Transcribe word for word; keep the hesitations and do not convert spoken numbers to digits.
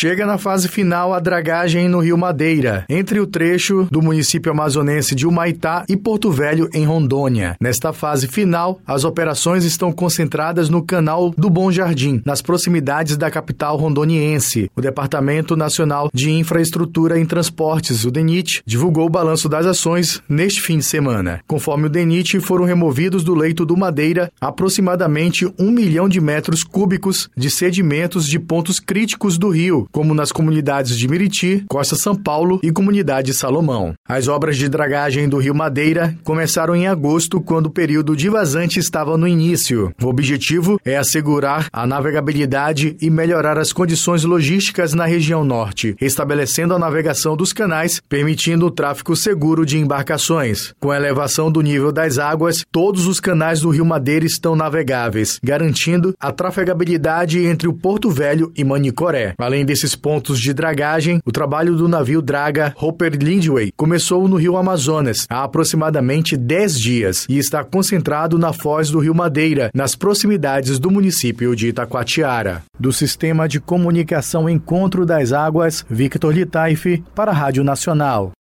Chega na fase final a dragagem no Rio Madeira, entre o trecho do município amazonense de Humaitá e Porto Velho, em Rondônia. Nesta fase final, as operações estão concentradas no Canal do Bom Jardim, nas proximidades da capital rondoniense. O Departamento Nacional de Infraestrutura em Transportes, o DENIT, divulgou o balanço das ações neste fim de semana. Conforme o DENIT, foram removidos do leito do Madeira aproximadamente um milhão de metros cúbicos de sedimentos de pontos críticos do rio, como nas comunidades de Miriti, Costa São Paulo e Comunidade Salomão. As obras de dragagem do Rio Madeira começaram em agosto, quando o período de vazante estava no início. O objetivo é assegurar a navegabilidade e melhorar as condições logísticas na região norte, estabelecendo a navegação dos canais, permitindo o tráfego seguro de embarcações. Com a elevação do nível das águas, todos os canais do Rio Madeira estão navegáveis, garantindo a trafegabilidade entre o Porto Velho e Manicoré. Além desses pontos de dragagem, o trabalho do navio draga Hopper Lindway começou no Rio Amazonas há aproximadamente dez dias e está concentrado na foz do Rio Madeira, nas proximidades do município de Itacoatiara. Do Sistema de Comunicação Encontro das Águas, Victor Litaif, para a Rádio Nacional.